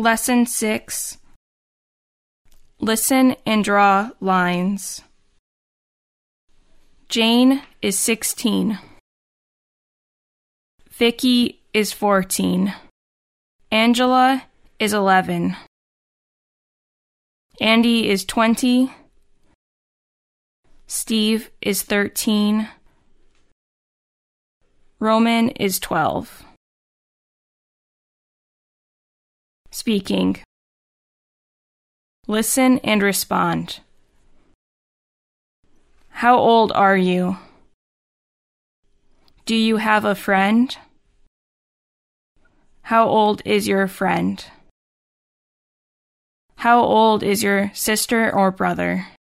Lesson 6. Listen and draw lines. Jane is 16. Vicky is 14. Angela is 11. Andy is 20. Steve is 13. Roman is 12. Speaking. Listen and respond. How old are you? Do you have a friend? How old is your friend? How old is your sister or brother?